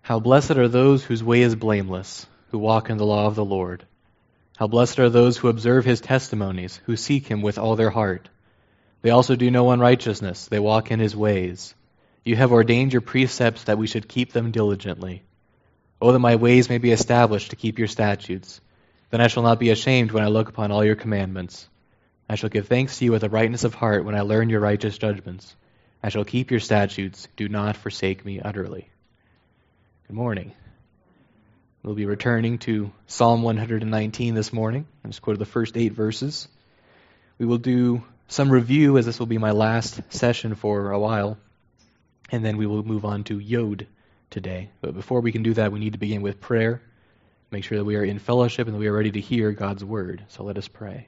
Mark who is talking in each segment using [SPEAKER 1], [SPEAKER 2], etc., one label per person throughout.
[SPEAKER 1] How blessed are those whose way is blameless, who walk in the law of the Lord. How blessed are those who observe his testimonies, who seek him with all their heart. They also do no unrighteousness, they walk in his ways. You have ordained your precepts that we should keep them diligently. Oh, that my ways may be established to keep your statutes. Then I shall not be ashamed when I look upon all your commandments. I shall give thanks to you with a rightness of heart when I learn your righteous judgments. I shall keep your statutes. Do not forsake me utterly. Good morning. We'll be returning to Psalm 119 this morning. I just quoted the first 8 verses. We will do some review, as this will be my last session for a while, and then we will move on to Yod today. But before we can do that, we need to begin with prayer, make sure that we are in fellowship and that we are ready to hear God's word. So let us pray.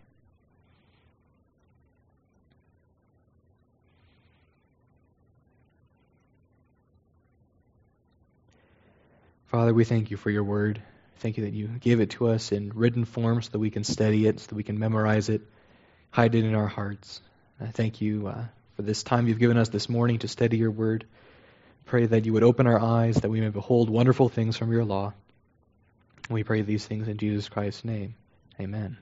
[SPEAKER 1] Father, we thank you for your word. Thank you that you give it to us in written form so that we can study it, so that we can memorize it, hide it in our hearts. I thank you for this time you've given us this morning to study your word. Pray that you would open our eyes, that we may behold wonderful things from your law. We pray these things in Jesus Christ's name. Amen.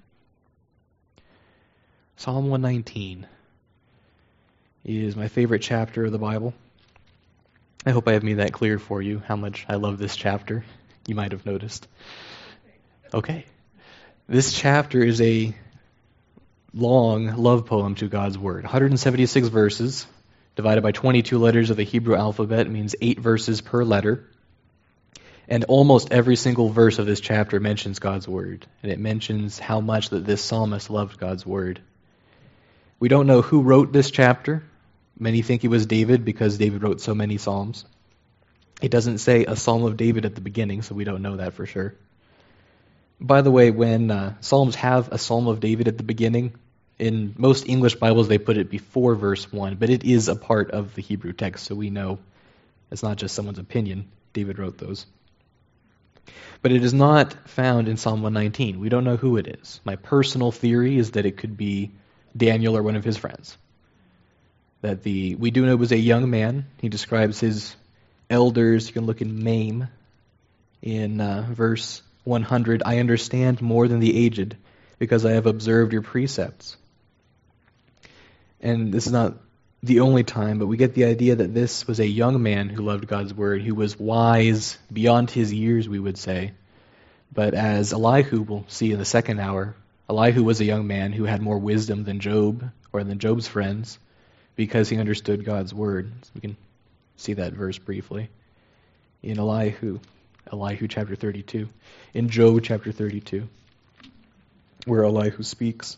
[SPEAKER 1] Psalm 119 is my favorite chapter of the Bible. I hope I have made that clear for you, how much I love this chapter. You might have noticed. Okay. This chapter is a long love poem to God's Word. 176 verses, divided by 22 letters of the Hebrew alphabet, means 8 verses per letter. And almost every single verse of this chapter mentions God's Word. And it mentions how much that this psalmist loved God's Word. We don't know who wrote this chapter. Many think it was David because David wrote so many psalms. It doesn't say a psalm of David at the beginning, so we don't know that for sure. By the way, when psalms have a psalm of David at the beginning, in most English Bibles they put it before verse 1, but it is a part of the Hebrew text, so we know it's not just someone's opinion. David wrote those. But it is not found in Psalm 119. We don't know who it is. My personal theory is that it could be Daniel or one of his friends. We do know it was a young man. He describes his elders. You can look in Mame in verse 100. I understand more than the aged because I have observed your precepts. And this is not the only time, but we get the idea that this was a young man who loved God's word, who was wise beyond his years, we would say. But as Elihu will see in the second hour, Elihu was a young man who had more wisdom than Job or than Job's friends, because he understood God's word. So we can see that verse briefly. In Elihu chapter 32. In Job chapter 32, where Elihu speaks.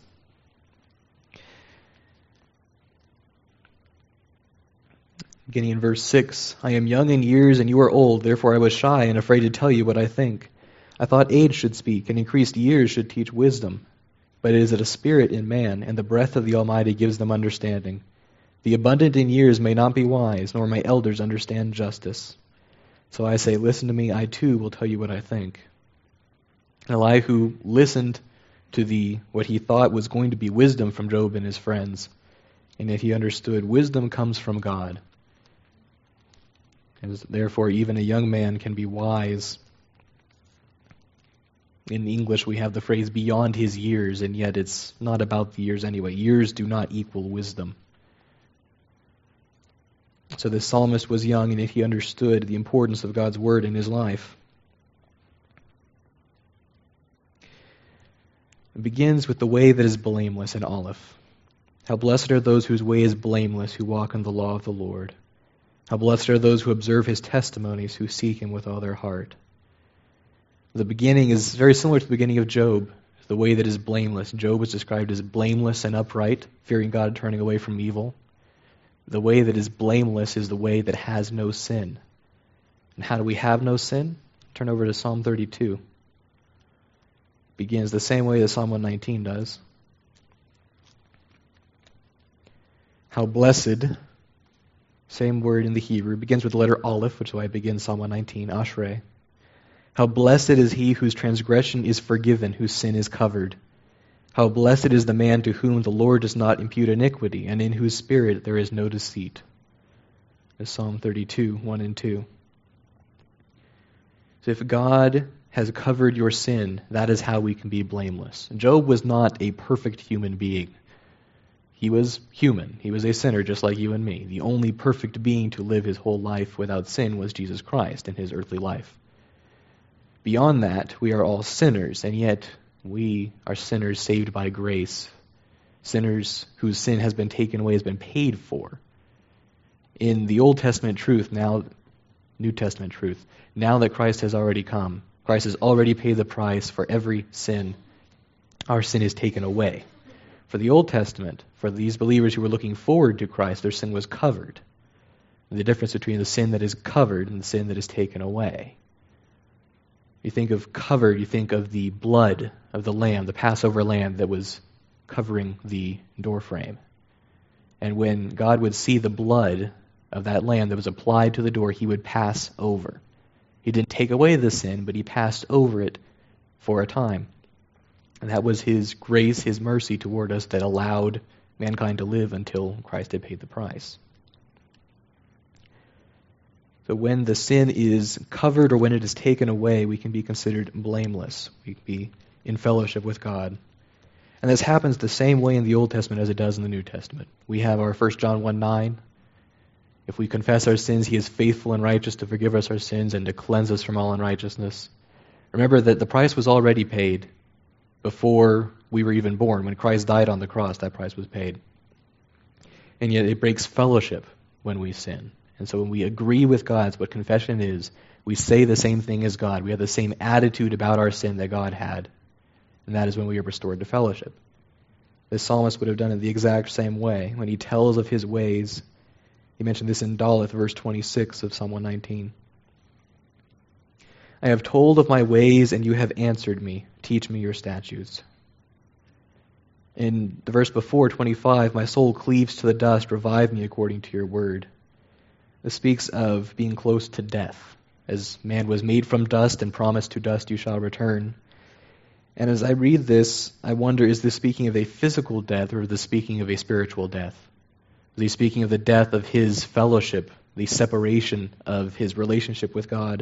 [SPEAKER 1] Beginning in verse 6, I am young in years and you are old, therefore I was shy and afraid to tell you what I think. I thought age should speak and increased years should teach wisdom. But it is a spirit in man, and the breath of the Almighty gives them understanding. The abundant in years may not be wise, nor may elders understand justice. So I say, listen to me, I too will tell you what I think. Elihu listened to what he thought was going to be wisdom from Job and his friends, and yet he understood wisdom comes from God. And therefore, even a young man can be wise. In English, we have the phrase beyond his years, and yet it's not about the years anyway. Years do not equal wisdom. So the psalmist was young, and yet he understood the importance of God's word in his life. It begins with the way that is blameless in Aleph. How blessed are those whose way is blameless, who walk in the law of the Lord. How blessed are those who observe his testimonies, who seek him with all their heart. The beginning is very similar to the beginning of Job, the way that is blameless. Job was described as blameless and upright, fearing God and turning away from evil. The way that is blameless is the way that has no sin. And how do we have no sin? Turn over to Psalm 32. It begins the same way that Psalm 119 does. How blessed, same word in the Hebrew, begins with the letter Aleph, which is why it begins Psalm 119, Ashrei. How blessed is he whose transgression is forgiven, whose sin is covered. How blessed is the man to whom the Lord does not impute iniquity, and in whose spirit there is no deceit. That's Psalm 32, 1 and 2. So if God has covered your sin, that is how we can be blameless. Job was not a perfect human being. He was human. He was a sinner just like you and me. The only perfect being to live his whole life without sin was Jesus Christ in his earthly life. Beyond that, we are all sinners, and yet we are sinners saved by grace. Sinners whose sin has been taken away, has been paid for. In the Old Testament truth, now New Testament truth, now that Christ has already come, Christ has already paid the price for every sin. Our sin is taken away. For the Old Testament, for these believers who were looking forward to Christ, their sin was covered. The difference between the sin that is covered and the sin that is taken away. You think of covered, you think of the blood of the lamb, the Passover lamb that was covering the doorframe. And when God would see the blood of that lamb that was applied to the door, he would pass over. He didn't take away the sin, but he passed over it for a time. And that was his grace, his mercy toward us that allowed mankind to live until Christ had paid the price. So when the sin is covered or when it is taken away, we can be considered blameless. We can be in fellowship with God. And this happens the same way in the Old Testament as it does in the New Testament. We have our 1 John 1:9. If we confess our sins, he is faithful and righteous to forgive us our sins and to cleanse us from all unrighteousness. Remember that the price was already paid before we were even born. When Christ died on the cross, that price was paid. And yet it breaks fellowship when we sin. And so when we agree with God, that's what confession is, we say the same thing as God. We have the same attitude about our sin that God had. And that is when we are restored to fellowship. The psalmist would have done it the exact same way. When he tells of his ways, he mentioned this in Daleth, verse 26 of Psalm 119. I have told of my ways, and you have answered me. Teach me your statutes. In the verse before, 25, my soul cleaves to the dust. Revive me according to your word. This speaks of being close to death. As man was made from dust and promised to dust you shall return. And as I read this, I wonder, is this speaking of a physical death or is this speaking of a spiritual death? Is he speaking of the death of his fellowship, the separation of his relationship with God?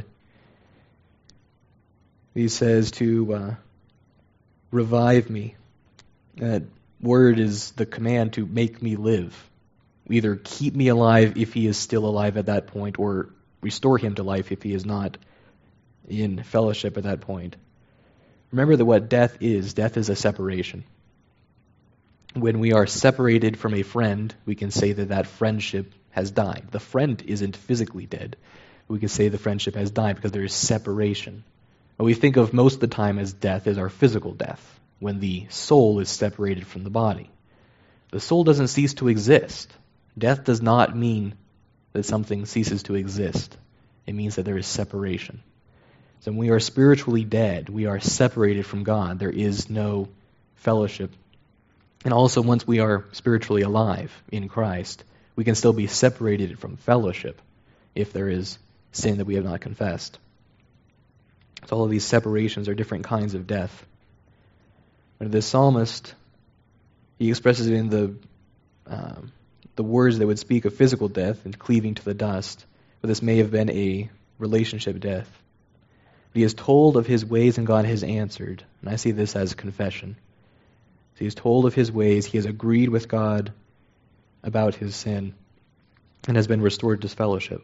[SPEAKER 1] He says to revive me. That word is the command to make me live. Either keep me alive if he is still alive at that point, or restore him to life if he is not in fellowship at that point. Remember that what death is a separation. When we are separated from a friend, we can say that that friendship has died. The friend isn't physically dead. We can say the friendship has died because there is separation. What we think of most of the time as death is our physical death, when the soul is separated from the body. The soul doesn't cease to exist. Death does not mean that something ceases to exist. It means that there is separation. So when we are spiritually dead, we are separated from God. There is no fellowship. And also, once we are spiritually alive in Christ, we can still be separated from fellowship if there is sin that we have not confessed. So all of these separations are different kinds of death. But the psalmist, he expresses it in the words that would speak of physical death and cleaving to the dust. But this may have been a relationship death. But he is told of his ways and God has answered. And I see this as confession. So he is told of his ways, he has agreed with God about his sin, and has been restored to fellowship.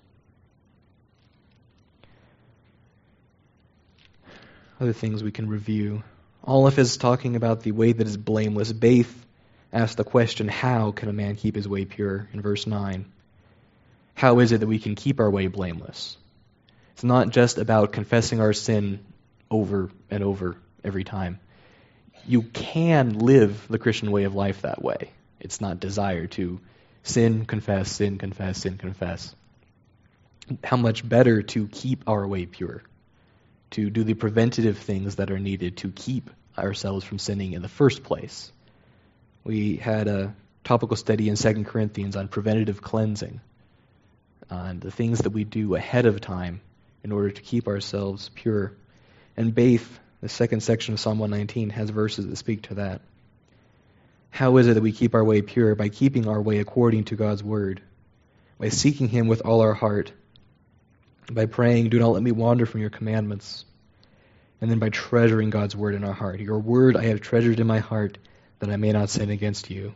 [SPEAKER 1] Other things we can review. Aleph is talking about the way that is blameless. Baith asks the question, how can a man keep his way pure? In verse 9. How is it that we can keep our way blameless? It's not just about confessing our sin over and over every time. You can live the Christian way of life that way. It's not desired to sin, confess, sin, confess, sin, confess. How much better to keep our way pure, to do the preventative things that are needed to keep ourselves from sinning in the first place. We had a topical study in 2 Corinthians on preventative cleansing, on the things that we do ahead of time in order to keep ourselves pure. And Baith, the second section of Psalm 119, has verses that speak to that. How is it that we keep our way pure? By keeping our way according to God's word, by seeking him with all our heart, by praying, do not let me wander from your commandments. And then by treasuring God's word in our heart. Your word I have treasured in my heart that I may not sin against you.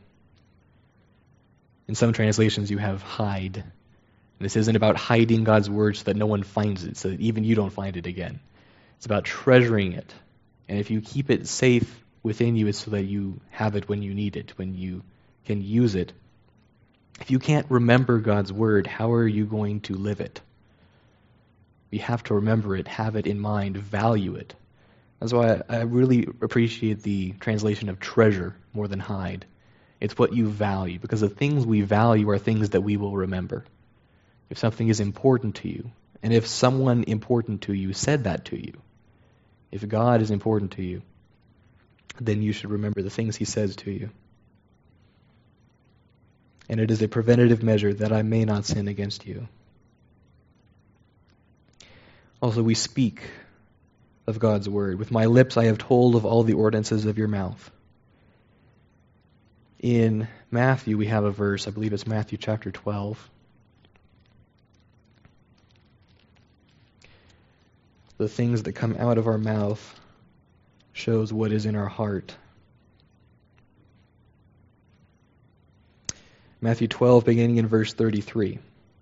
[SPEAKER 1] In some translations you have hide. This isn't about hiding God's word so that no one finds it, so that even you don't find it again. It's about treasuring it. And if you keep it safe within you, it's so that you have it when you need it, when you can use it. If you can't remember God's word, how are you going to live it? We have to remember it, have it in mind, value it. That's why I really appreciate the translation of treasure more than hide. It's what you value, because the things we value are things that we will remember. If something is important to you, and if someone important to you said that to you, if God is important to you, then you should remember the things he says to you. And it is a preventative measure that I may not sin against you. Also, we speak of God's word. With my lips I have told of all the ordinances of your mouth. In Matthew, we have a verse, I believe it's Matthew chapter 12. The things that come out of our mouth shows what is in our heart. Matthew 12, beginning in verse 33.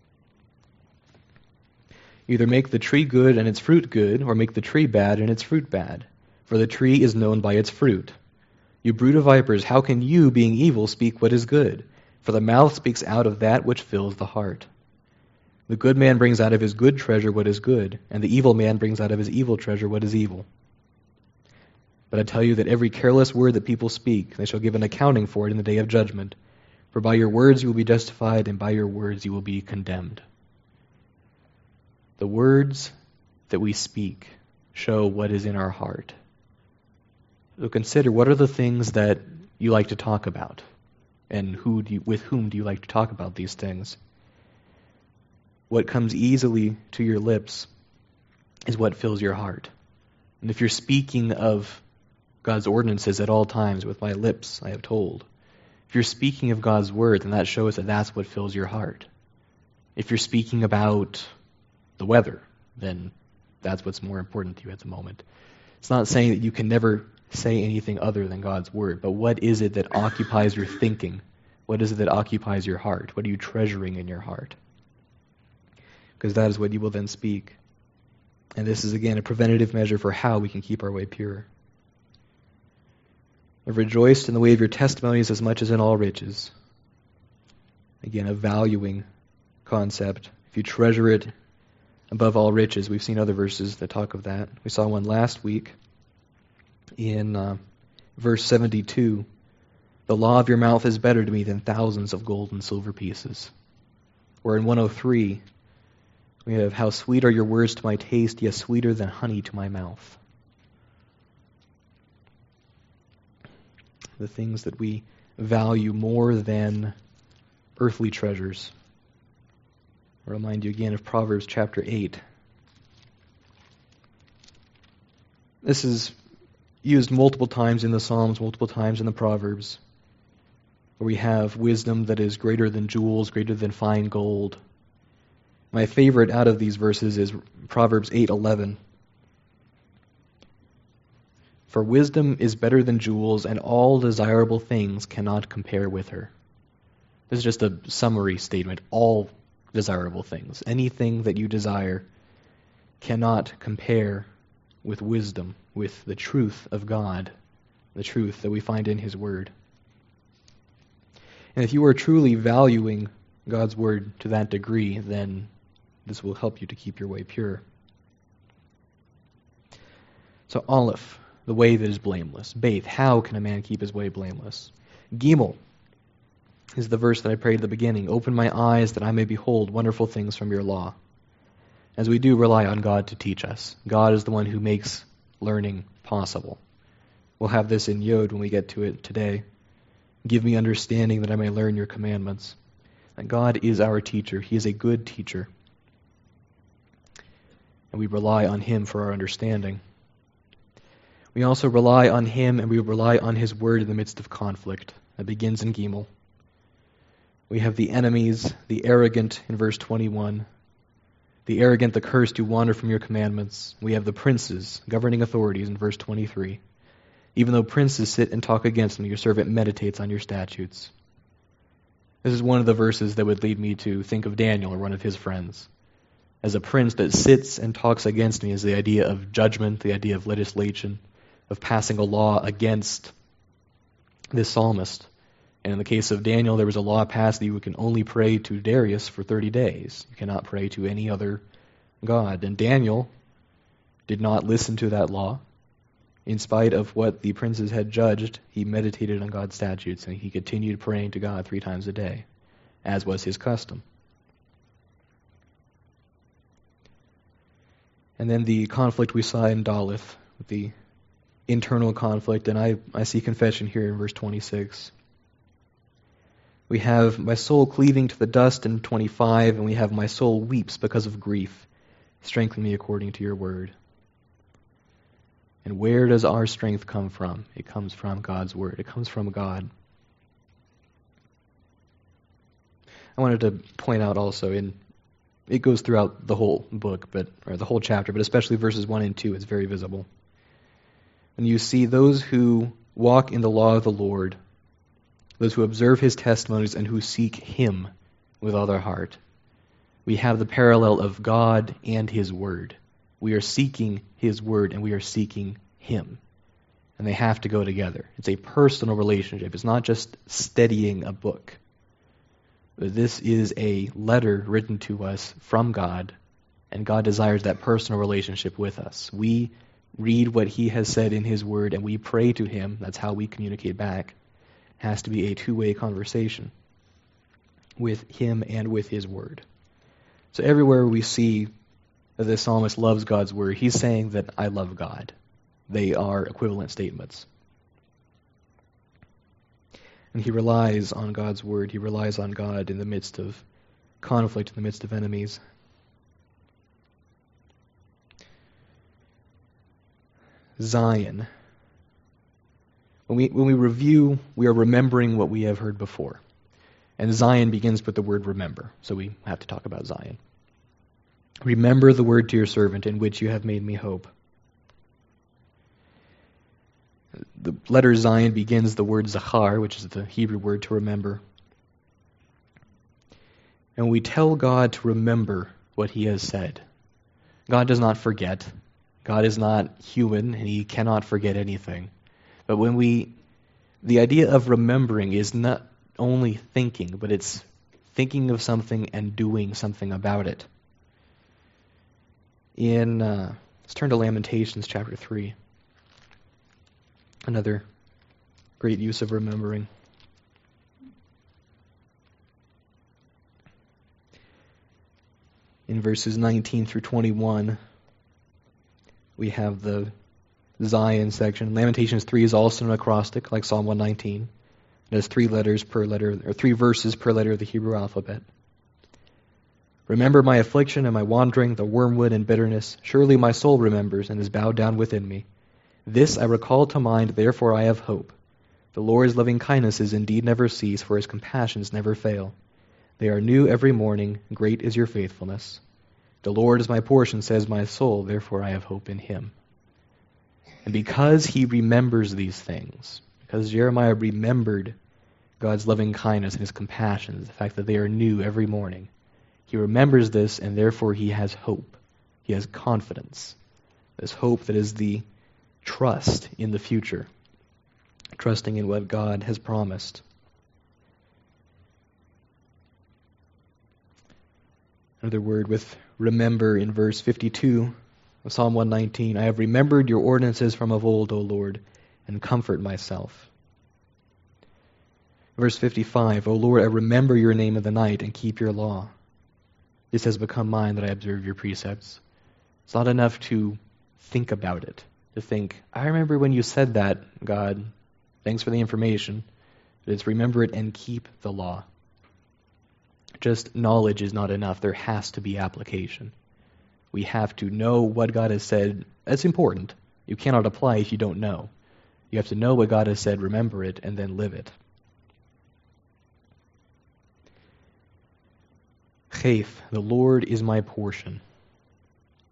[SPEAKER 1] Either make the tree good and its fruit good, or make the tree bad and its fruit bad. For the tree is known by its fruit. You brood of vipers, how can you, being evil, speak what is good? For the mouth speaks out of that which fills the heart. The good man brings out of his good treasure what is good, and the evil man brings out of his evil treasure what is evil. But I tell you that every careless word that people speak, they shall give an accounting for it in the day of judgment. For by your words you will be justified, and by your words you will be condemned. The words that we speak show what is in our heart. So consider, what are the things that you like to talk about? And with whom do you like to talk about these things? What comes easily to your lips is what fills your heart. And if you're speaking of God's ordinances at all times, with my lips I have told, if you're speaking of God's word, then that shows that that's what fills your heart. If you're speaking about the weather, then that's what's more important to you at the moment. It's not saying that you can never say anything other than God's word, but what is it that occupies your thinking? What is it that occupies your heart? What are you treasuring in your heart? Because that is what you will then speak. And this is, again, a preventative measure for how we can keep our way pure. I've rejoiced in the way of your testimonies as much as in all riches. Again, a valuing concept. If you treasure it above all riches, we've seen other verses that talk of that. We saw one last week in verse 72. The law of your mouth is better to me than thousands of gold and silver pieces. Or in 103, we have, how sweet are your words to my taste, yes, sweeter than honey to my mouth. The things that we value more than earthly treasures. I'll remind you again of Proverbs chapter 8. This is used multiple times in the Psalms, multiple times in the Proverbs, where we have wisdom that is greater than jewels, greater than fine gold. My favorite out of these verses is Proverbs 8:11. For wisdom is better than jewels, and all desirable things cannot compare with her. This is just a summary statement. All desirable things, anything that you desire, cannot compare with wisdom, with the truth of God, the truth that we find in His Word. And if you are truly valuing God's Word to that degree, then this will help you to keep your way pure. So Aleph, the way that is blameless. Beth, how can a man keep his way blameless? Gimel is the verse that I prayed at the beginning. Open my eyes that I may behold wonderful things from your law. As we do rely on God to teach us. God is the one who makes learning possible. We'll have this in Yod when we get to it today. Give me understanding that I may learn your commandments. And God is our teacher. He is a good teacher. And we rely on Him for our understanding. We also rely on Him and we rely on His Word in the midst of conflict. That begins in Gimel. We have the enemies, the arrogant in verse 21. The arrogant, the cursed, who wander from your commandments. We have the princes, governing authorities in verse 23. Even though princes sit and talk against me, your servant meditates on your statutes. This is one of the verses that would lead me to think of Daniel or one of his friends. As a prince that sits and talks against me is the idea of judgment, the idea of legislation, of passing a law against this psalmist. And in the case of Daniel, there was a law passed that you can only pray to Darius for 30 days. You cannot pray to any other god. And Daniel did not listen to that law. In spite of what the princes had judged, he meditated on God's statutes, and he continued praying to God 3 times a day, as was his custom. And then the conflict we saw in Daleth, the internal conflict, and I see confession here in verse 26. We have my soul cleaving to the dust in 25, and we have my soul weeps because of grief. Strengthen me according to your word. And where does our strength come from? It comes from God's word. It comes from God. I wanted to point out also, it goes throughout the whole book, or the whole chapter, but especially verses 1 and 2, it's very visible. When you see those who walk in the law of the Lord, those who observe his testimonies and who seek him with all their heart, we have the parallel of God and his word. We are seeking his word and we are seeking him. And they have to go together. It's a personal relationship. It's not just studying a book. But this is a letter written to us from God, and God desires that personal relationship with us. We read what he has said in his word and we pray to him. That's how we communicate back. It has to be a two-way conversation with him and with his word. So everywhere we see that the psalmist loves God's word, he's saying that I love God. They are equivalent statements. And he relies on God's word. He relies on God in the midst of conflict, in the midst of enemies. Zion. When we review, we are remembering what we have heard before. And Zion begins with the word remember. So we have to talk about Zion. Remember the word to your servant in which you have made me hope. The letter Zion begins the word zachar, which is the Hebrew word to remember. And we tell God to remember what he has said. God does not forget. God is not human, and he cannot forget anything. But the idea of remembering is not only thinking, but it's thinking of something and doing something about it. Let's turn to Lamentations chapter 3. Another great use of remembering. In verses 19 through 21, we have the Zion section. Lamentations 3 is also an acrostic, like Psalm 119. It has 3 letters per letter, or 3 verses per letter of the Hebrew alphabet. Remember my affliction and my wandering, the wormwood and bitterness. Surely my soul remembers and is bowed down within me. This I recall to mind, therefore I have hope. The Lord's loving kindnesses indeed never cease, for his compassions never fail. They are new every morning. Great is your faithfulness. The Lord is my portion, says my soul, therefore I have hope in him. And because he remembers these things, because Jeremiah remembered God's loving kindness and his compassions, the fact that they are new every morning, he remembers this, and therefore he has hope. He has confidence. This hope that is the trust in the future, trusting in what God has promised. Another word with remember in verse 52 of Psalm 119. I have remembered your ordinances from of old, O Lord, and comfort myself. Verse 55, O Lord, I remember your name in the night and keep your law. This has become mine that I observe your precepts. It's not enough to think about it. To think, I remember when you said that, God. Thanks for the information. But it's remember it and keep the law. Just knowledge is not enough. There has to be application. We have to know what God has said. That's important. You cannot apply if you don't know. You have to know what God has said, remember it, and then live it. Chayf, the Lord is my portion.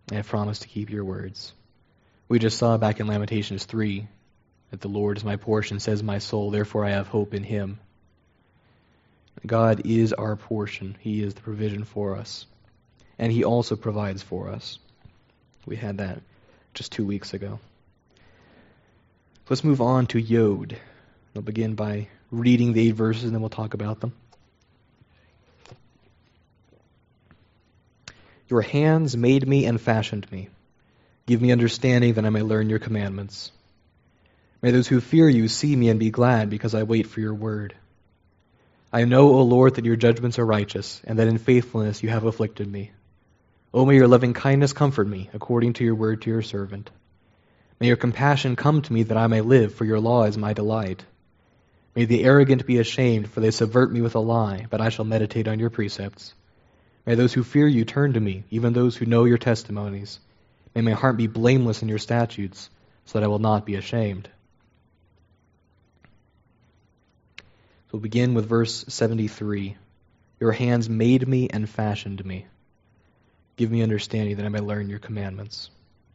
[SPEAKER 1] I have promised to keep your words. We just saw back in Lamentations 3 that the Lord is my portion, says my soul, therefore I have hope in him. God is our portion. He is the provision for us. And he also provides for us. We had that just 2 weeks ago. Let's move on to Yod. We'll begin by reading the 8 verses and then we'll talk about them. Your hands made me and fashioned me. Give me understanding that I may learn your commandments. May those who fear you see me and be glad because I wait for your word. I know, O Lord, that your judgments are righteous and that in faithfulness you have afflicted me. O may your loving kindness comfort me according to your word to your servant. May your compassion come to me that I may live, for your law is my delight. May the arrogant be ashamed, for they subvert me with a lie, but I shall meditate on your precepts. May those who fear you turn to me, even those who know your testimonies. May my heart be blameless in your statutes, so that I will not be ashamed. So we'll begin with verse 73. Your hands made me and fashioned me. Give me understanding that I may learn your commandments.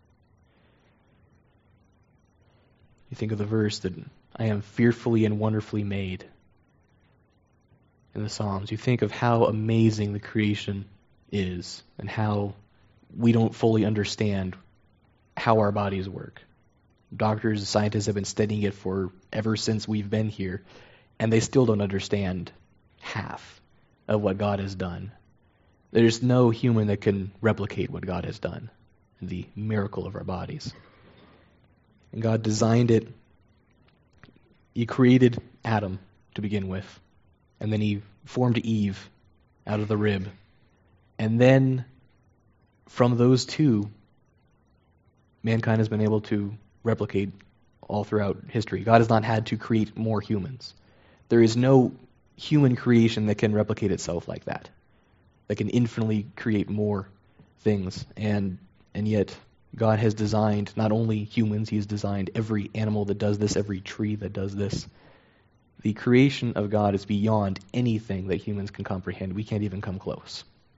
[SPEAKER 1] You think of the verse that I am fearfully and wonderfully made in the Psalms. You think of how amazing the creation is and how we don't fully understand how our bodies work. Doctors and scientists have been studying it for ever since we've been here, and they still don't understand half of what God has done. There's no human that can replicate what God has done, the miracle of our bodies. And God designed it. He created Adam to begin with, and then he formed Eve out of the rib. And then from those two, mankind has been able to replicate all throughout history. God has not had to create more humans. There is no human creation that can replicate itself like that can infinitely create more things. And yet, God has designed not only humans, he has designed every animal that does this, every tree that does this. The creation of God is beyond anything that humans can comprehend. We can't even come close.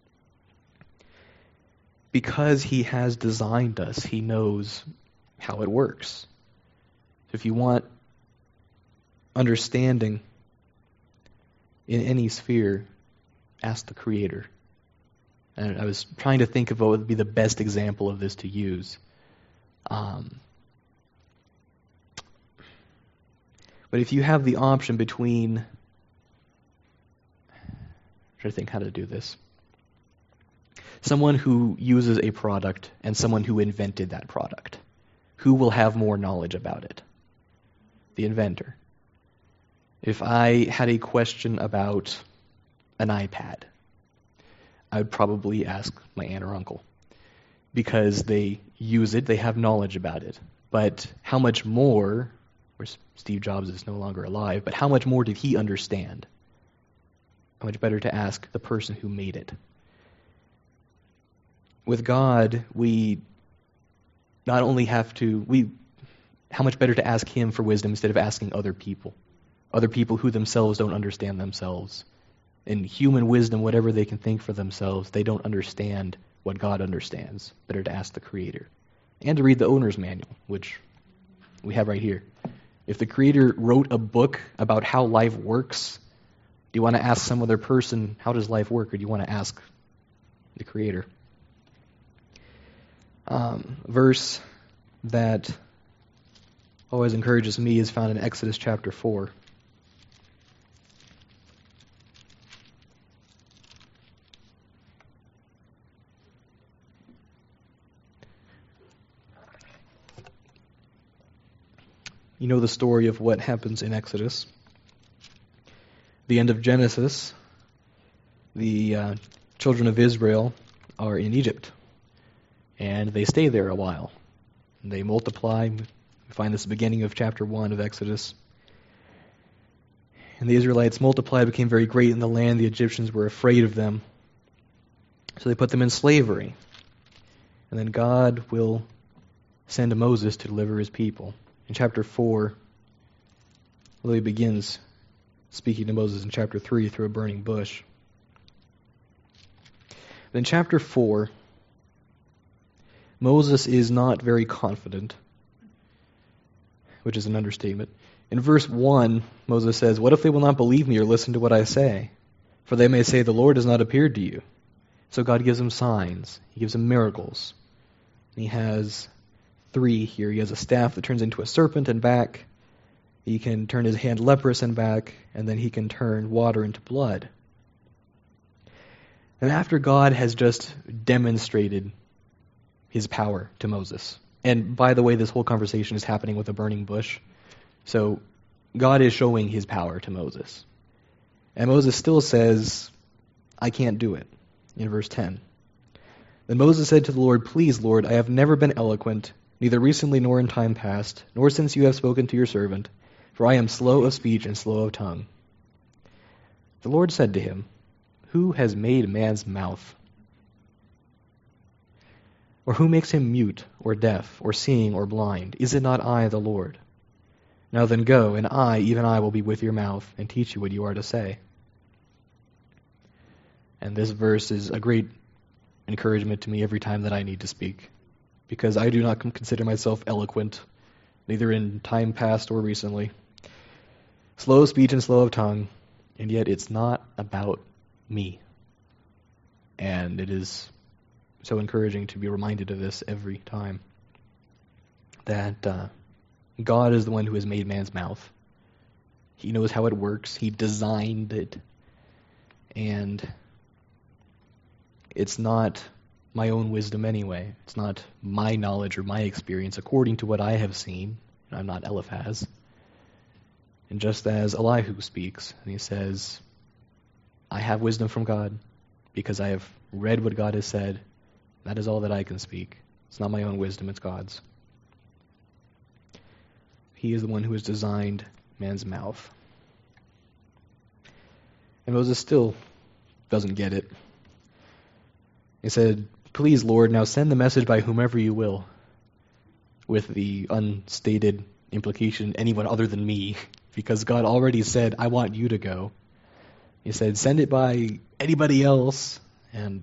[SPEAKER 1] Because he has designed us, he knows how it works. If you want understanding in any sphere, ask the Creator. And I was trying to think of what would be the best example of this to use. But if you have the option between... I'm trying to think how to do this. Someone who uses a product and someone who invented that product. Who will have more knowledge about it? The inventor. If I had a question about an iPad, I would probably ask my aunt or uncle because they use it, they have knowledge about it. But how much more, or Steve Jobs is no longer alive, but how much more did he understand? How much better to ask the person who made it. With God, we not only have to, how much better to ask him for wisdom instead of asking other people who themselves don't understand themselves. In human wisdom, whatever they can think for themselves, they don't understand what God understands. Better to ask the Creator. And to read the owner's manual, which we have right here. If the Creator wrote a book about how life works, do you want to ask some other person, how does life work, or do you want to ask the Creator? Verse that always encourages me is found in Exodus chapter 4. You know the story of what happens in Exodus. The end of Genesis, the children of Israel are in Egypt, and they stay there a while. They multiply. We find this at the beginning of chapter 1 of Exodus. And the Israelites multiplied, became very great in the land. The Egyptians were afraid of them, so they put them in slavery. And then God will send Moses to deliver his people. In chapter 4, although he begins speaking to Moses in chapter 3 through a burning bush. Then chapter 4, Moses is not very confident, which is an understatement. In verse 1, Moses says, "What if they will not believe me or listen to what I say? For they may say, the Lord has not appeared to you." So God gives him signs. He gives him miracles. And he has 3 here. He has a staff that turns into a serpent and back. He can turn his hand leprous and back. And then he can turn water into blood. And after God has just demonstrated his power to Moses, and by the way, this whole conversation is happening with a burning bush, so God is showing his power to Moses. And Moses still says, "I can't do it," in verse 10. Then Moses said to the Lord, "Please, Lord, I have never been eloquent, neither recently nor in time past, nor since you have spoken to your servant, for I am slow of speech and slow of tongue." The Lord said to him, "Who has made man's mouth? Or who makes him mute, or deaf, or seeing, or blind? Is it not I, the Lord? Now then go, and I, even I, will be with your mouth, and teach you what you are to say." And this verse is a great encouragement to me every time that I need to speak, because I do not consider myself eloquent, neither in time past or recently. Slow of speech and slow of tongue, and yet it's not about me. And it is so encouraging to be reminded of this every time, that God is the one who has made man's mouth. He knows how it works. He designed it. And it's not my own wisdom anyway. It's not my knowledge or my experience according to what I have seen. I'm not Eliphaz. And just as Elihu speaks, and he says, "I have wisdom from God because I have read what God has said. That is all that I can speak. It's not my own wisdom, it's God's." He is the one who has designed man's mouth. And Moses still doesn't get it. He said, "Please, Lord, now send the message by whomever you will," with the unstated implication, anyone other than me, because God already said, "I want you to go." He said, "Send it by anybody else." And,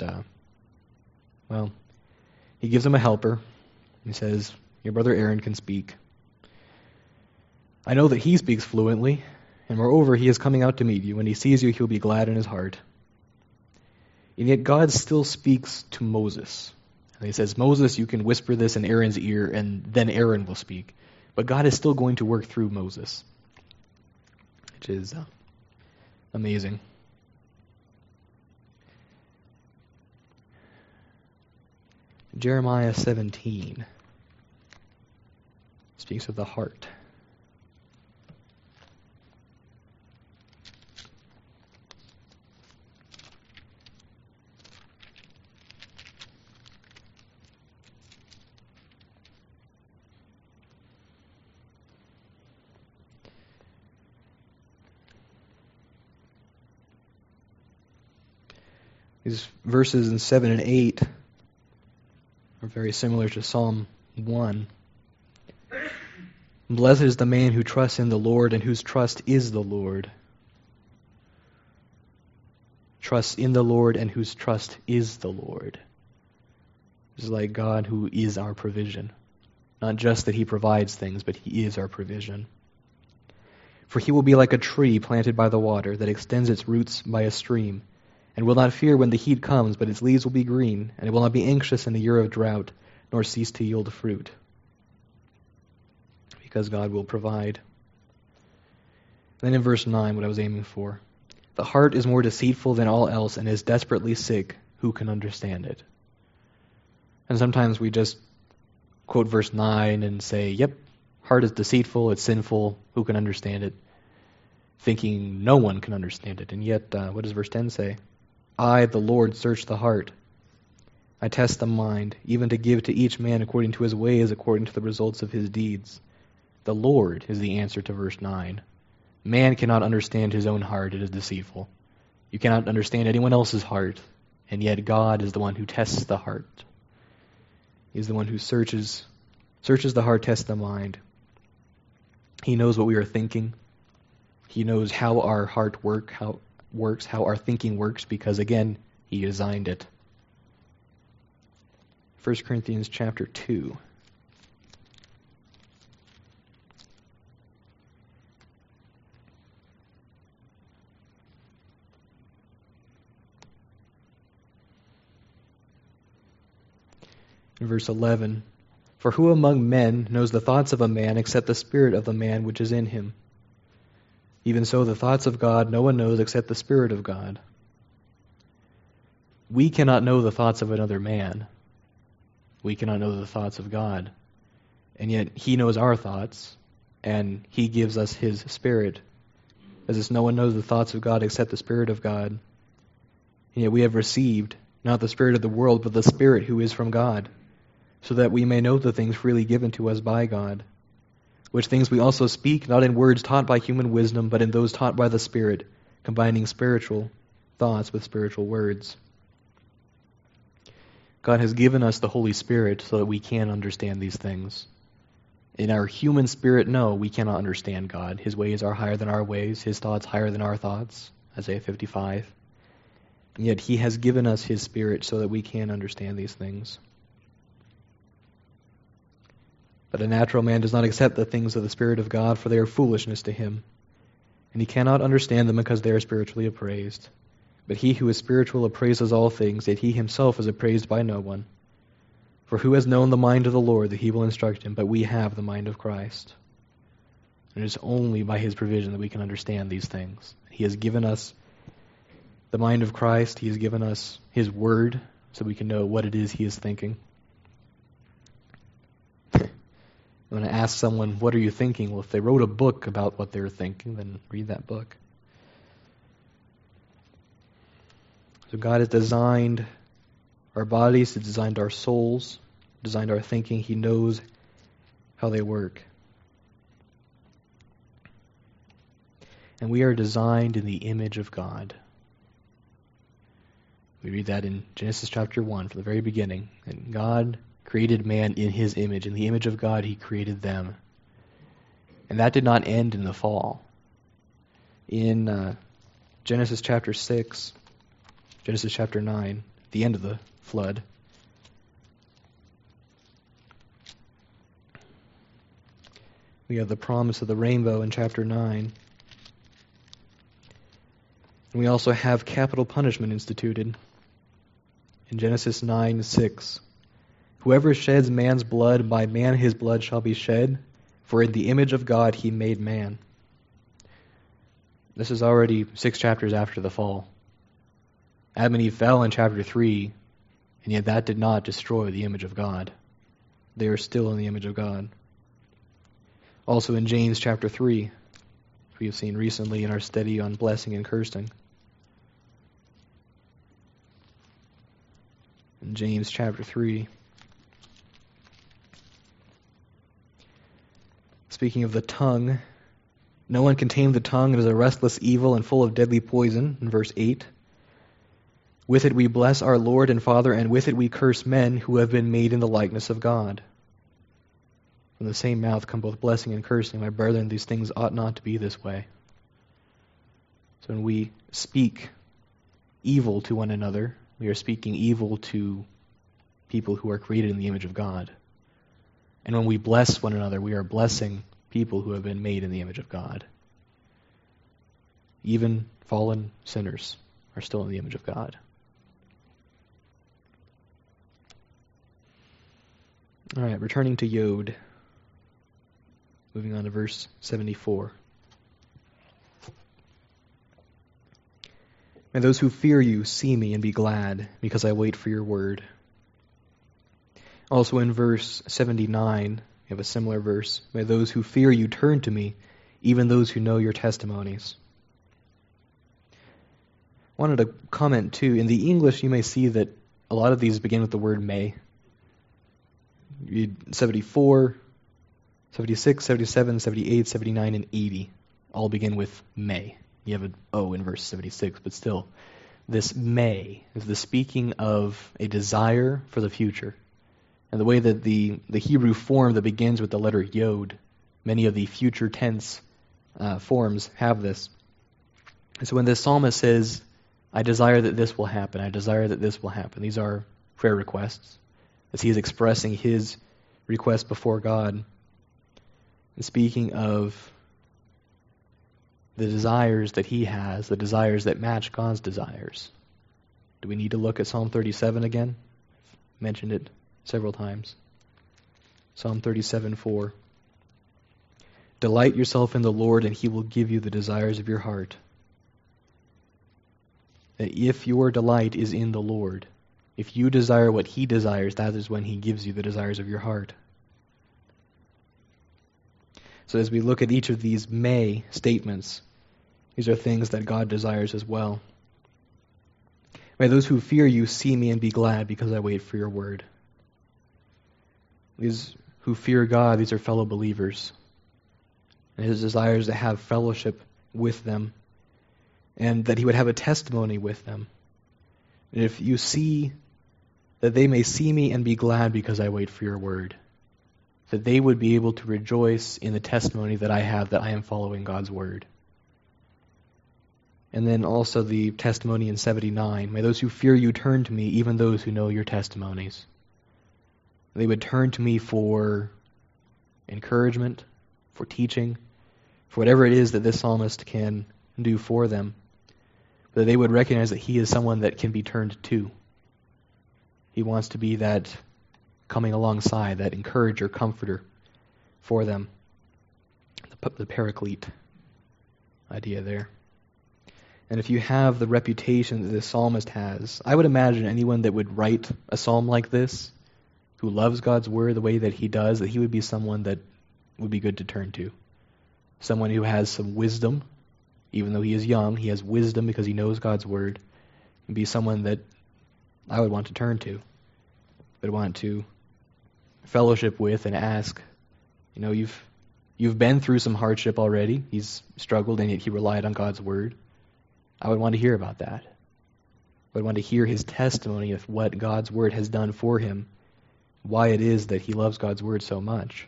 [SPEAKER 1] he gives him a helper. He says, "Your brother Aaron can speak. I know that he speaks fluently, and moreover, he is coming out to meet you. When he sees you, he will be glad in his heart." And yet God still speaks to Moses. And he says, "Moses, you can whisper this in Aaron's ear, and then Aaron will speak." But God is still going to work through Moses, which is amazing. Jeremiah 17 speaks of the heart. These verses in 7 and 8 are very similar to Psalm 1. "Blessed is the man who trusts in the Lord and whose trust is the Lord." Trusts in the Lord and whose trust is the Lord. This is like God who is our provision. Not just that he provides things, but he is our provision. "For he will be like a tree planted by the water that extends its roots by a stream, and will not fear when the heat comes, but its leaves will be green, and it will not be anxious in the year of drought, nor cease to yield fruit." Because God will provide. Then in verse 9, what I was aiming for. "The heart is more deceitful than all else and is desperately sick. Who can understand it?" And sometimes we just quote verse 9 and say, "Yep, heart is deceitful, it's sinful, who can understand it?" Thinking no one can understand it. And yet, what does verse 10 say? "I, the Lord, search the heart. I test the mind, even to give to each man according to his ways, according to the results of his deeds." The Lord is the answer to verse 9. Man cannot understand his own heart. It is deceitful. You cannot understand anyone else's heart, and yet God is the one who tests the heart. He is the one who searches the heart, tests the mind. He knows what we are thinking. He knows how our heart works, how our thinking works, because again, he designed it. 1 Corinthians chapter 2. In verse 11, "For who among men knows the thoughts of a man except the spirit of the man which is in him? Even so, the thoughts of God no one knows except the Spirit of God." We cannot know the thoughts of another man. We cannot know the thoughts of God. And yet He knows our thoughts, and He gives us His Spirit. As this, no one knows the thoughts of God except the Spirit of God. And yet we have received not the spirit of the world, but the Spirit who is from God, so that we may know the things freely given to us by God, which things we also speak, not in words taught by human wisdom, but in those taught by the Spirit, combining spiritual thoughts with spiritual words. God has given us the Holy Spirit so that we can understand these things. In our human spirit, no, we cannot understand God. His ways are higher than our ways, His thoughts higher than our thoughts, Isaiah 55. And yet He has given us His Spirit so that we can understand these things. But a natural man does not accept the things of the Spirit of God, for they are foolishness to him, and he cannot understand them because they are spiritually appraised. But he who is spiritual appraises all things, yet he himself is appraised by no one. For who has known the mind of the Lord that He will instruct him? But we have the mind of Christ. And it is only by His provision that we can understand these things. He has given us the mind of Christ. He has given us His Word so we can know what it is He is thinking. When I ask someone, what are you thinking? Well, if they wrote a book about what they're thinking, then read that book. So God has designed our bodies, He designed our souls, designed our thinking. He knows how they work. And we are designed in the image of God. We read that in Genesis chapter 1 from the very beginning. And God created man in His image. In the image of God, He created them. And that did not end in the fall. In Genesis chapter 6, Genesis chapter 9, the end of the flood, we have the promise of the rainbow in chapter 9. And we also have capital punishment instituted in Genesis 9:6. "Whoever sheds man's blood, by man his blood shall be shed, for in the image of God He made man." This is already 6 chapters after the fall. Adam and Eve fell in chapter 3, and yet that did not destroy the image of God. They are still in the image of God. Also in James chapter 3, we have seen recently in our study on blessing and cursing. In James chapter 3, speaking of the tongue, "No one can tame the tongue, it is a restless evil and full of deadly poison," in verse 8. "With it we bless our Lord and Father, and with it we curse men who have been made in the likeness of God." From the same mouth come both blessing and cursing. My brethren, these things ought not to be this way. So when we speak evil to one another, we are speaking evil to people who are created in the image of God. And when we bless one another, we are blessing people who have been made in the image of God. Even fallen sinners are still in the image of God. All right, returning to Yod. Moving on to verse 74. "May those who fear you see me and be glad, because I wait for your word." Also in verse 79, we have a similar verse. "May those who fear you turn to me, even those who know your testimonies." I wanted to comment too. In the English, you may see that a lot of these begin with the word may. Read 74, 76, 77, 78, 79, and 80 all begin with may. You have an O in verse 76, but still, this may is the speaking of a desire for the future. And the way that the Hebrew form that begins with the letter Yod, many of the future tense forms have this. And so when this psalmist says, "I desire that this will happen, I desire that this will happen," these are prayer requests. as he is expressing his request before God. And speaking of the desires that he has, the desires that match God's desires. Do we need to look at Psalm 37 again? I've mentioned it several times. Psalm 37:4. Delight yourself in the Lord, and he will give you the desires of your heart. That if your delight is in the Lord, if you desire what he desires, that is when he gives you the desires of your heart. So as we look at each of these may statements, these are things that God desires as well. May those who fear you see me and be glad because I wait for your word. These who fear God, these are fellow believers. And his desire is to have fellowship with them, and that he would have a testimony with them. And if you see that they may see me and be glad because I wait for your word, that they would be able to rejoice in the testimony that I have that I am following God's word. And then also the testimony in 79, may those who fear you turn to me, even those who know your testimonies. They would turn to me for encouragement, for teaching, for whatever it is that this psalmist can do for them. That they would recognize that he is someone that can be turned to. He wants to be that coming alongside, that encourager, comforter for them. The paraclete idea there. And if you have the reputation that this psalmist has, I would imagine anyone that would write a psalm like this, who loves God's word the way that he does, that he would be someone that would be good to turn to. Someone who has some wisdom, even though he is young, he has wisdom because he knows God's word. And be someone that I would want to turn to, would want to fellowship with and ask, you've been through some hardship already. He's struggled and yet he relied on God's word. I would want to hear about that. I would want to hear his testimony of what God's word has done for him, why it is that he loves God's word so much.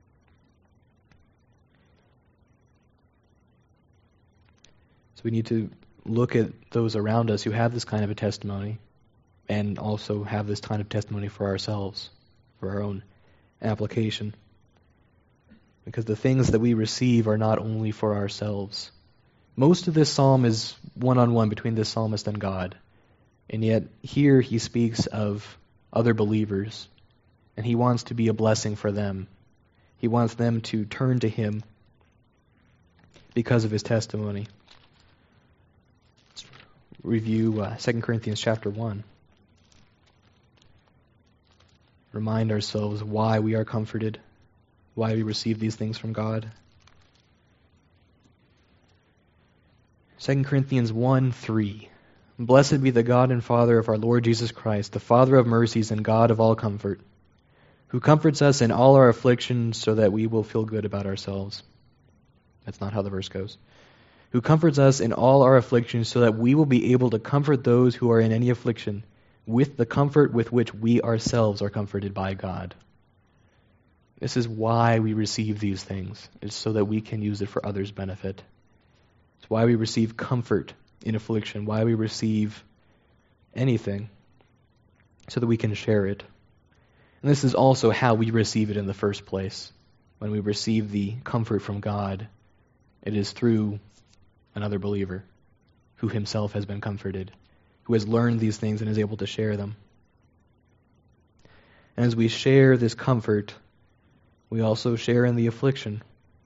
[SPEAKER 1] So we need to look at those around us who have this kind of a testimony and also have this kind of testimony for ourselves, for our own application. Because the things that we receive are not only for ourselves. Most of this psalm is one-on-one between this psalmist and God. And yet here he speaks of other believers, and he wants to be a blessing for them. He wants them to turn to him because of his testimony. Let's review 2 Corinthians chapter 1. Remind ourselves why we are comforted, why we receive these things from God. 2 Corinthians 1:3. Blessed be the God and Father of our Lord Jesus Christ, the Father of mercies and God of all comfort, who comforts us in all our afflictions so that we will feel good about ourselves. That's not how the verse goes. Who comforts us in all our afflictions so that we will be able to comfort those who are in any affliction with the comfort with which we ourselves are comforted by God. This is why we receive these things. It's so that we can use it for others' benefit. It's why we receive comfort in affliction, why we receive anything, so that we can share it. And this is also how we receive it in the first place. When we receive the comfort from God, it is through another believer who himself has been comforted, who has learned these things and is able to share them. And as we share this comfort, we also share in the affliction.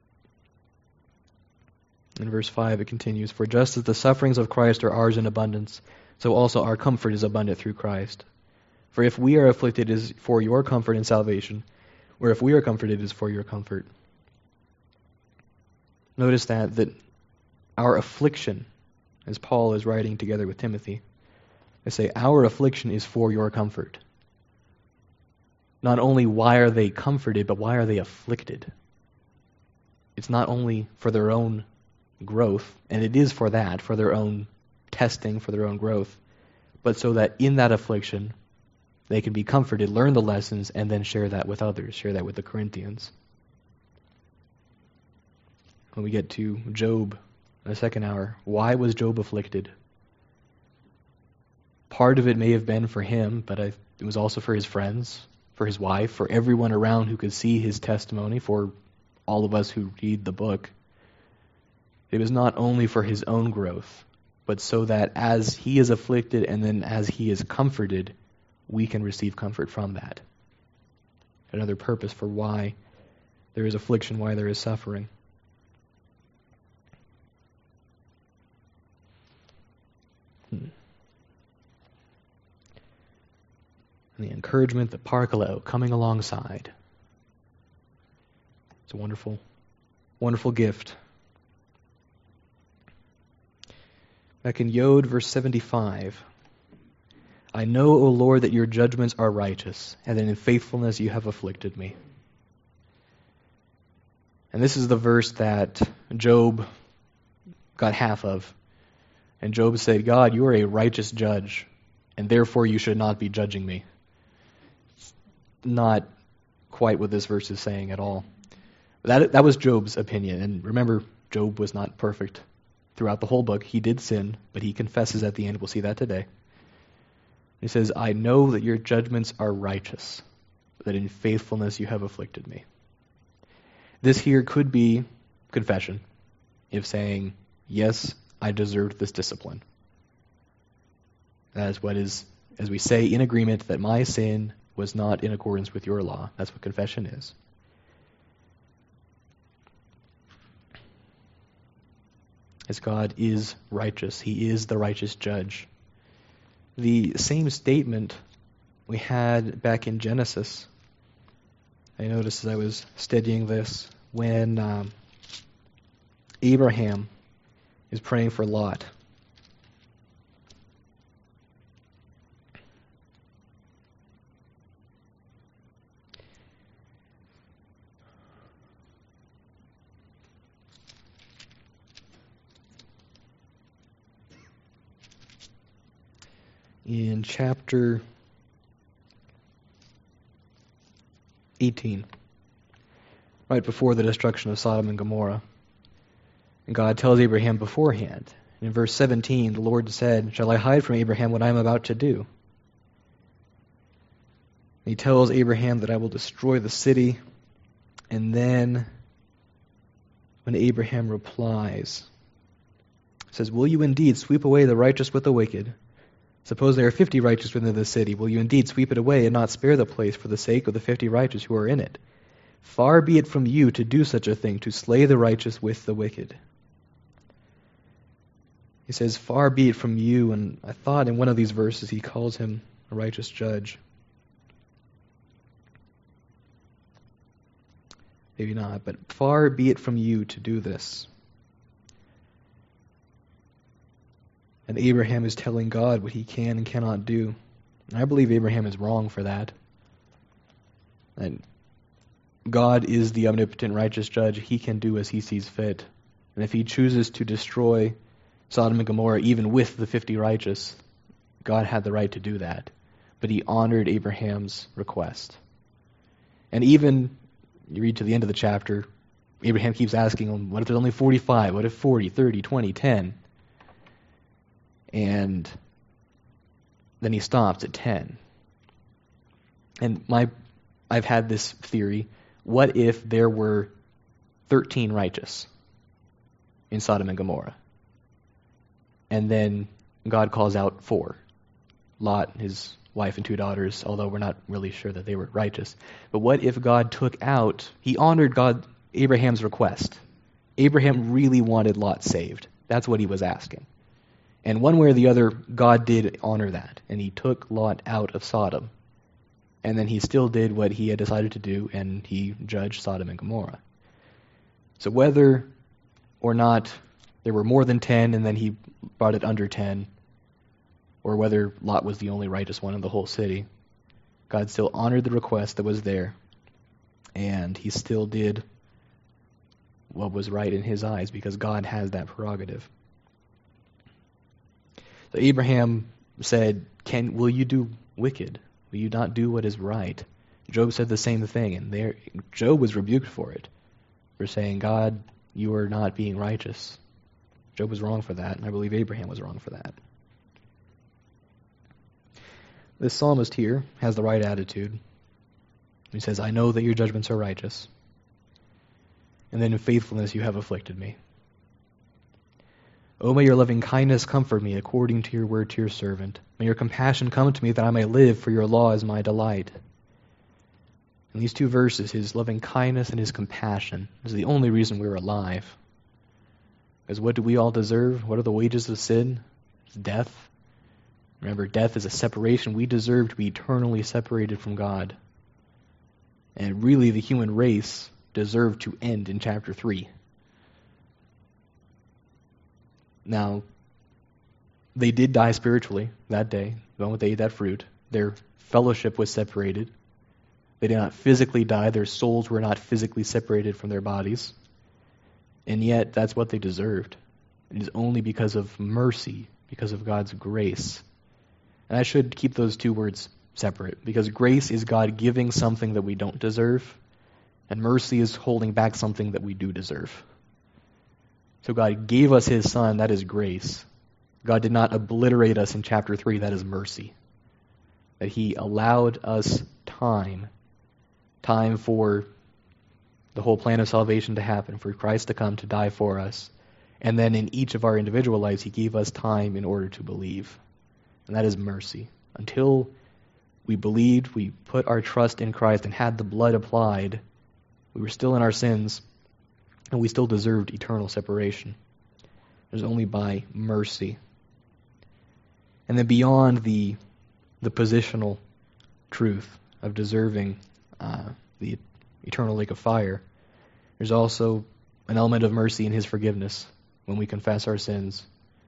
[SPEAKER 1] In verse 5 it continues, For just as the sufferings of Christ are ours in abundance, so also our comfort is abundant through Christ. For if we are afflicted, it is for your comfort and salvation, or if we are comforted, it is for your comfort. Notice that our affliction, as Paul is writing together with Timothy, they say, our affliction is for your comfort. Not only why are they comforted, but why are they afflicted? It's not only for their own growth, and it is for that, for their own testing, for their own growth, but so that in that affliction they can be comforted, learn the lessons, and then share that with others, share that with the Corinthians. When we get to Job in the second hour, why was Job afflicted? Part of it may have been for him, but it was also for his friends, for his wife, for everyone around who could see his testimony, for all of us who read the book. It was not only for his own growth, but so that as he is afflicted and then as he is comforted, we can receive comfort from that. Another purpose for why there is affliction, why there is suffering. And the encouragement, the parkaleo, coming alongside. It's a wonderful, wonderful gift. Back in Yod, verse 75. I know, O Lord, that your judgments are righteous, and that in faithfulness you have afflicted me. And this is the verse that Job got half of. And Job said, God, you are a righteous judge, and therefore you should not be judging me. It's not quite what this verse is saying at all. That was Job's opinion. And remember, Job was not perfect throughout the whole book. He did sin, but he confesses at the end. We'll see that today. He says, I know that your judgments are righteous, that in faithfulness you have afflicted me. This here could be confession, if saying, yes, I deserved this discipline. That is what is, as we say, in agreement that my sin was not in accordance with your law. That's what confession is. As God is righteous, He is the righteous judge. The same statement we had back in Genesis. I noticed as I was studying this, when Abraham is praying for Lot. In chapter 18, right before the destruction of Sodom and Gomorrah, and God tells Abraham beforehand. In verse 17, the Lord said, shall I hide from Abraham what I am about to do? And He tells Abraham that I will destroy the city. And then, when Abraham replies, it says, will you indeed sweep away the righteous with the wicked? Suppose there are 50 righteous within the city. Will you indeed sweep it away and not spare the place for the sake of the 50 righteous who are in it? Far be it from you to do such a thing, to slay the righteous with the wicked. He says, far be it from you, and I thought in one of these verses he calls him a righteous judge. Maybe not, but far be it from you to do this. And Abraham is telling God what he can and cannot do. And I believe Abraham is wrong for that. And God is the omnipotent righteous judge. He can do as he sees fit. And if he chooses to destroy Sodom and Gomorrah, even with the 50 righteous, God had the right to do that. But he honored Abraham's request. And even, you read to the end of the chapter, Abraham keeps asking him, what if there's only 45? What if 40, 30, 20, 10? And then he stops at 10. And I've had this theory, what if there were 13 righteous in Sodom and Gomorrah? And then God calls out 4. Lot, his wife and 2 daughters, although we're not really sure that they were righteous. But what if God took out, he honored Abraham's request. Abraham really wanted Lot saved. That's what he was asking. And one way or the other, God did honor that. And he took Lot out of Sodom. And then he still did what he had decided to do, and he judged Sodom and Gomorrah. So whether or not there were more than 10 and then he brought it under 10, or whether Lot was the only righteous one in the whole city, God still honored the request that was there, and he still did what was right in his eyes, because God has that prerogative. So Abraham said, will you do wicked? Will you not do what is right? Job said the same thing, and Job was rebuked for it, for saying, God, you are not being righteous. Job was wrong for that, and I believe Abraham was wrong for that. This psalmist here has the right attitude. He says, I know that your judgments are righteous. And then in faithfulness you have afflicted me. O may your loving kindness comfort me according to your word to your servant. May your compassion come to me that I may live, for your law is my delight. In these two verses, his loving kindness and his compassion is the only reason we're alive. Because what do we all deserve? What are the wages of sin? It's death. Remember, death is a separation. We deserve to be eternally separated from God. And really, the human race deserved to end in chapter 3. Now, they did die spiritually that day, the moment they ate that fruit. Their fellowship was separated. They did not physically die. Their souls were not physically separated from their bodies. And yet, that's what they deserved. It is only because of mercy, because of God's grace. And I should keep those two words separate, because grace is God giving something that we don't deserve, and mercy is holding back something that we do deserve. So God gave us his Son, that is grace. God did not obliterate us in chapter 3, that is mercy. That he allowed us time for the whole plan of salvation to happen, for Christ to come to die for us. And then in each of our individual lives, he gave us time in order to believe. And that is mercy. Until we believed, we put our trust in Christ and had the blood applied, we were still in our sins, and we still deserved eternal separation. It was only by mercy. And then beyond the positional truth of deserving the eternal lake of fire, there's also an element of mercy in his forgiveness when we confess our sins.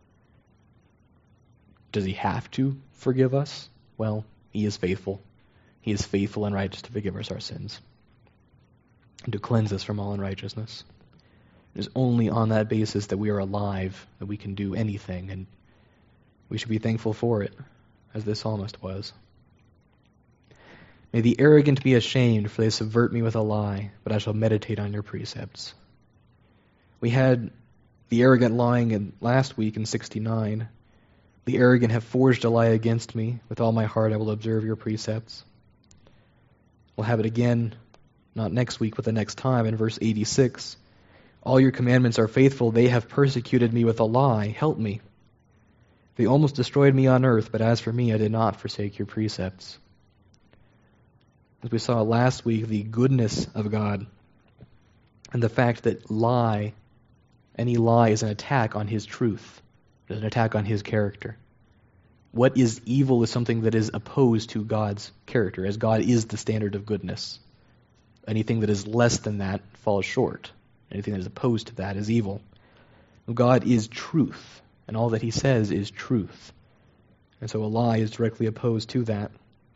[SPEAKER 1] Does he have to forgive us? Well, he is faithful. He is faithful and righteous to forgive us our sins and to cleanse us from all unrighteousness. It is only on that basis that we are alive, that we can do anything, and we should be thankful for it, as this psalmist was. May the arrogant be ashamed, for they subvert me with a lie, but I shall meditate on your precepts. We had the arrogant lying in last week in 69. The arrogant have forged a lie against me. With all my heart I will observe your precepts. We'll have it again, not next week, but the next time, in verse 86. All your commandments are faithful. They have persecuted me with a lie. Help me. They almost destroyed me on earth, but as for me, I did not forsake your precepts. As we saw last week, the goodness of God and the fact that any lie is an attack on his truth. It is an attack on his character. What is evil is something that is opposed to God's character, as God is the standard of goodness. Anything that is less than that falls short. Anything that is opposed to that is evil. God is truth, and all that he says is truth. And so a lie is directly opposed to that.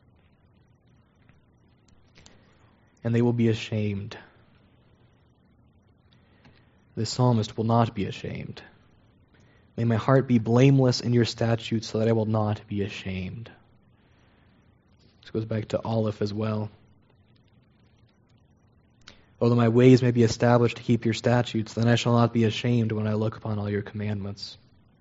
[SPEAKER 1] And they will be ashamed. The psalmist will not be ashamed. May my heart be blameless in your statutes so that I will not be ashamed. This goes back to Aleph as well. Although my ways may be established to keep your statutes, then I shall not be ashamed when I look upon all your commandments.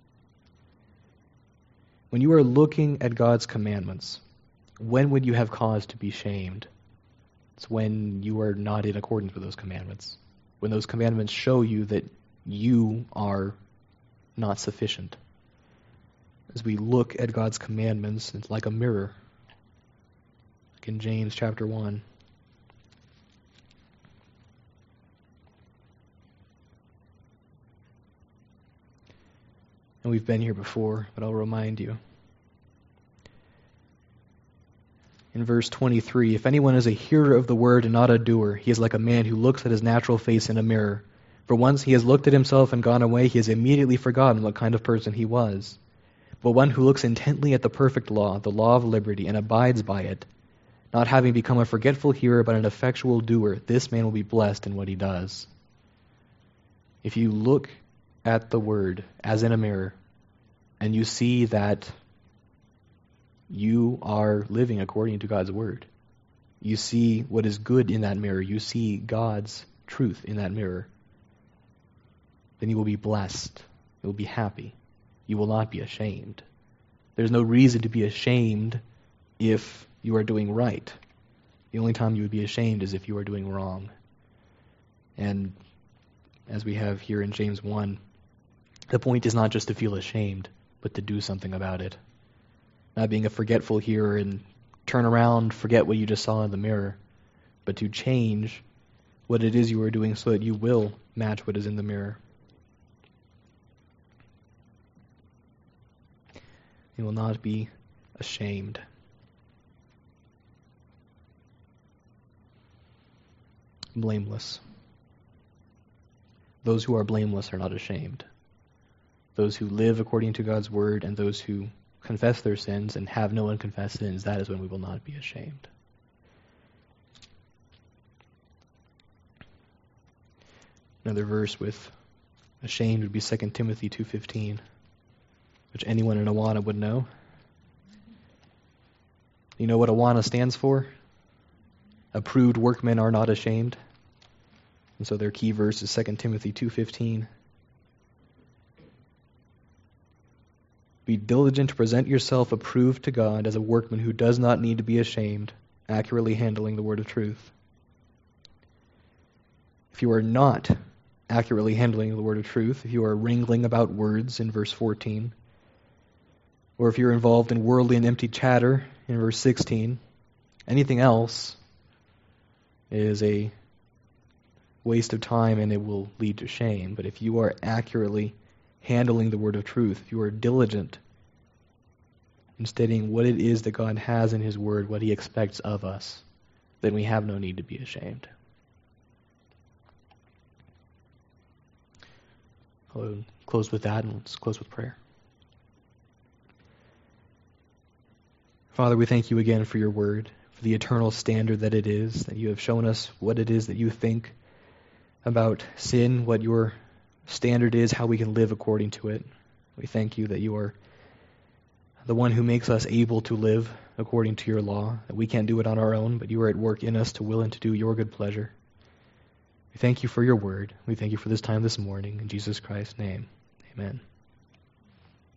[SPEAKER 1] When you are looking at God's commandments, when would you have cause to be shamed? It's when you are not in accordance with those commandments. When those commandments show you that you are not sufficient. As we look at God's commandments, it's like a mirror. Like in James chapter 1. And we've been here before, but I'll remind you. In verse 23, if anyone is a hearer of the word and not a doer, he is like a man who looks at his natural face in a mirror. For once he has looked at himself and gone away, he has immediately forgotten what kind of person he was. But one who looks intently at the perfect law, the law of liberty, and abides by it, not having become a forgetful hearer but an effectual doer, this man will be blessed in what he does. If you look at the word as in a mirror, and you see that you are living according to God's word, you see what is good in that mirror, you see God's truth in that mirror, then you will be blessed. You will be happy. You will not be ashamed. There's no reason to be ashamed if you are doing right. The only time you would be ashamed is if you are doing wrong. And as we have here in James 1, the point is not just to feel ashamed, but to do something about it. Not being a forgetful hearer and turn around, forget what you just saw in the mirror, but to change what it is you are doing so that you will match what is in the mirror. You will not be ashamed. Blameless. Those who are blameless are not ashamed. Those who live according to God's word and those who confess their sins and have no unconfessed sins, that is when we will not be ashamed. Another verse with ashamed would be 2 Timothy 2:15, which anyone in Awana would know. You know what Awana stands for? Approved workmen are not ashamed. And so their key verse is 2 Timothy 2:15. Be diligent to present yourself approved to God as a workman who does not need to be ashamed, accurately handling the word of truth. If you are not accurately handling the word of truth, if you are wrangling about words in verse 14, or if you're involved in worldly and empty chatter in verse 16, anything else is a waste of time and it will lead to shame. But if you are accurately handling the word of truth, if you are diligent in studying what it is that God has in His word, what He expects of us, then we have no need to be ashamed. I'll close with that, and let's close with prayer. Father, we thank you again for your word, for the eternal standard that it is, that you have shown us what it is that you think about sin, what your standard is, how we can live according to it. We thank you that you are the one who makes us able to live according to your law, that we can't do it on our own, but you are at work in us to will and to do your good pleasure. We thank you for your word. We thank you for this time this morning. In Jesus Christ's name, amen.